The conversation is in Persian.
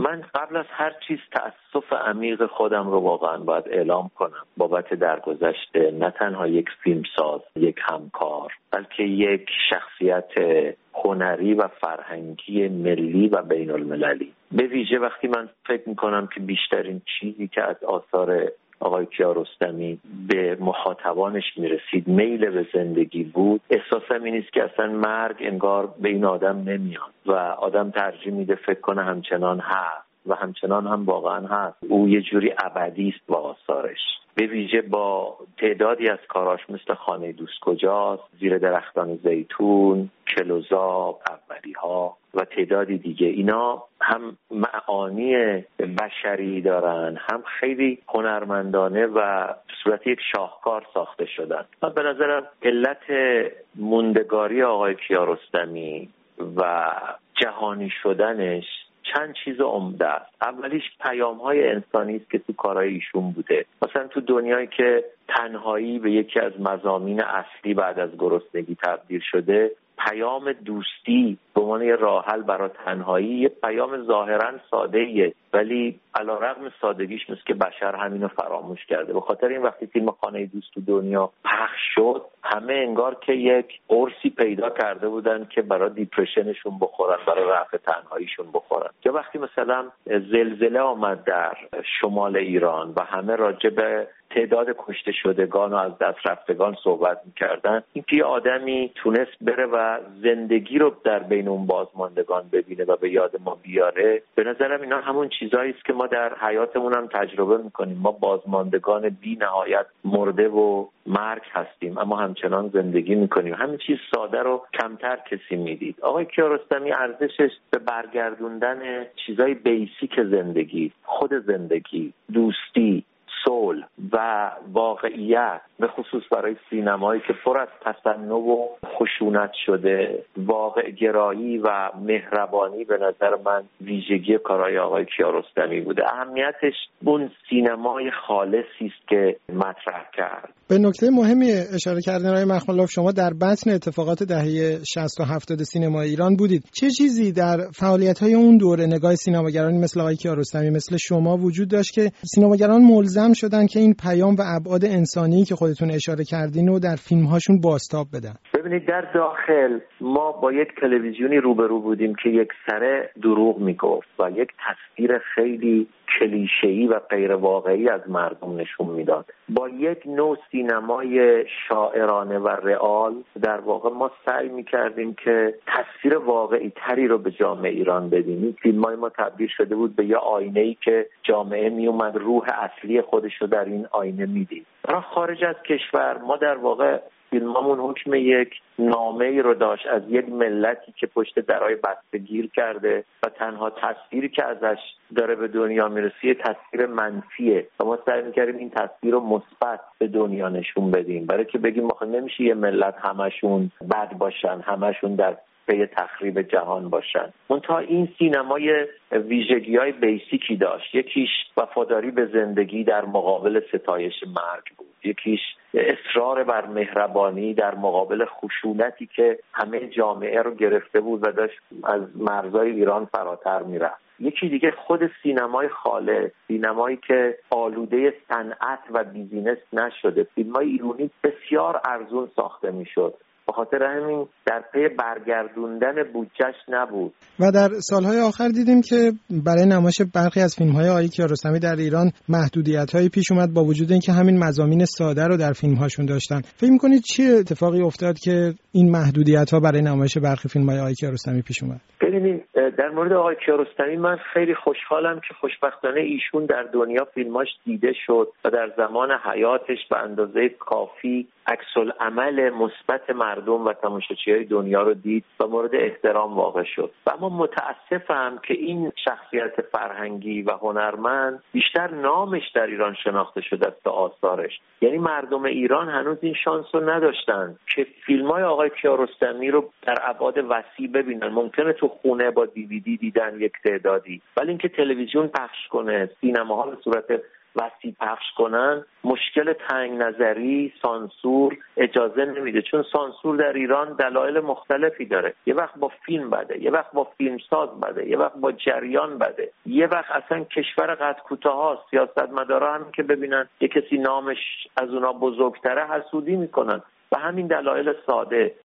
من قبل از هر چیز تأسف عمیق خودم رو واقعا باید اعلام کنم بابت درگذشت نه تنها یک فیلمساز، یک همکار، بلکه یک شخصیت هنری و فرهنگی ملی و بین المللی. به ویژه وقتی من فکر میکنم که بیشترین چیزی که از آثار آقای کیارستمی به مخاطبانش میرسید میل به زندگی بود، احساسم این است که اصلا مرگ انگار به این آدم نمیاد و آدم ترجیح میده فکر کنه همچنان هست و همچنان هم واقعا هست. او یه جوری ابدی است با آثارش، به ویژه با تعدادی از کاراش مثل خانه دوست کجاست، زیر درختان زیتون، کلوزاب، اولی‌ها و تعدادی دیگه. اینا هم معانی بشری دارن، هم خیلی هنرمندانه و به صورت یک شاهکار ساخته شدن. من به نظرم علت موندگاری آقای کیارستمی و جهانی شدنش چند چیز عمده است. اولیش پیام‌های انسانی است که تو کارهای ایشون بوده. مثلا تو دنیایی که تنهایی به یکی از مضامین اصلی بعد از گرسنگی تبدیل شده، پیام دوستی به عنوان یه راه حل برای تنهایی یه پیام ظاهراً ساده‌ایه، ولی علیرغم سادگیش مثل که بشر همینو فراموش کرده. به خاطر این وقتی فیلم خانه دوست تو دنیا پخش شد، همه انگار که یک قرصی پیدا کرده بودن که برای دیپرشنشون بخورن، برای رفع تنهاییشون بخورن. یا وقتی مثلا زلزله آمد در شمال ایران و همه راجع به تعداد کشته شدگان و از دست رفتگان صحبت می‌کردن، اینکه یه آدمی تونست بره و زندگی رو در بین اون بازماندگان ببینه و به یاد ما بیاره، به نظرم اینا همون چیزایی است که ما در حیاتمون هم تجربه می‌کنیم. ما بازماندگان بی نهایت مرده و مرگ هستیم، اما همچنان زندگی می‌کنیم. همین چیز ساده رو کمتر کسی می‌دید. آقای کیارستمی ارزشش به برگردوندن چیزای بیسیک زندگی، خود زندگی، دوستی، صلح و واقعیت، به خصوص برای سینمایی که پر از تصنع و خشونت شده، واقع گرایی و مهربانی به نظر من ویژگی کارهای آقای کیارستمی بوده. اهمیتش اون سینمای خالصی است که مطرح کرد. به نکته مهمی اشاره کردن آقای مخملوف، شما در بطن اتفاقات دهه 60 و 70 سینمای ایران بودید. چه چیزی در فعالیت‌های اون دوره نگاه سینماگرانی مثل آقای کیارستمی مثل شما وجود داشت که سینماگران ملزم شدن که این پیام و ابعاد انسانی که خودتون اشاره کردین رو در فیلم‌هاشون بازتاب بدن؟ ببینید، در داخل ما با یک تلویزیونی روبرو بودیم که یک سره دروغ میگفت و یک تصویر خیلی کلیشه‌ای و غیر واقعی از مردم نشون میداد. با یک نوع سینمای شاعرانه و رئال در واقع ما سعی میکردیم که تصویر واقعی تری رو به جامعه ایران بدیم. این فیلمای ما تبدیل شده بود به یه آینه‌ای که جامعه میومد روح اصلی خودش رو در این آینه میدید. برای خارج از کشور ما در واقع فیلممون حکم یک نامه‌ای رو داشت از یک ملتی که پشت درای بسته گیر کرده و تنها تصویری که ازش داره به دنیا میرسه تصویر منفیه و ما سعی می‌کردیم این تصویر رو مثبت به دنیا نشون بدیم، برای که بگیم آخه نمیشه یه ملت همشون بد باشن، همشون در پی تخریب جهان باشن. منتها این سینمای ویژگی‌های بیسیکی داشت. یکیش وفاداری به زندگی در مقابل ستایش مرگ بود، یکیش اصرار بر مهربانی در مقابل خشونتی که همه جامعه رو گرفته بود و داشت از مرزهای ایران فراتر میرفت. یکی دیگه خود سینمای خالص، سینمایی که آلوده صنعت و بیزینس نشده. فیلمای ایرانی بسیار ارزون ساخته میشد، به خاطر همین در پی برگردوندن بودجهش نبود. و در سالهای آخر دیدیم که برای نمایش برخی از فیلم‌های آقای کیارستمی در ایران محدودیت‌هایی پیش اومد، با وجود اینکه همین مضامین ساده رو در فیلم‌هاشون داشتن. فکر می‌کنید چه اتفاقی افتاد که این محدودیت‌ها برای نمایش برخی فیلم‌های آقای کیارستمی پیش اومد؟ ببینید، در مورد آقای کیارستمی من خیلی خوشحالم که خوشبختانه ایشون در دنیا فیلماش دیده شد و در زمان حیاتش به اندازه کافی عکس‌العمل مثبت مردم و تماشاچی‌های دنیا رو دید و مورد احترام واقع شد. و اما متاسفم که این شخصیت فرهنگی و هنرمند بیشتر نامش در ایران شناخته شده است تا آثارش. یعنی مردم ایران هنوز این شانس رو نداشتن که فیلم‌های آقای کیارستمی رو در ابعاد وسیع ببینن. ممکنه تو خونه با DVD دیدن یک تعدادی، ولی اینکه تلویزیون پخش کنه، سینماها به صورت وسیع پخش کنن، مشکل تنگ نظری، سانسور اجازه نمیده. چون سانسور در ایران دلایل مختلفی داره. یه وقت با فیلم بده، یه وقت با فیلمساز بده، یه وقت با جریان بده، یه وقت اصلا کشور قد کوتاه سیاستمدارا هم که ببینن یه کسی نامش از اونا بزرگتره حسودی میکنن. به همین دلایل ساده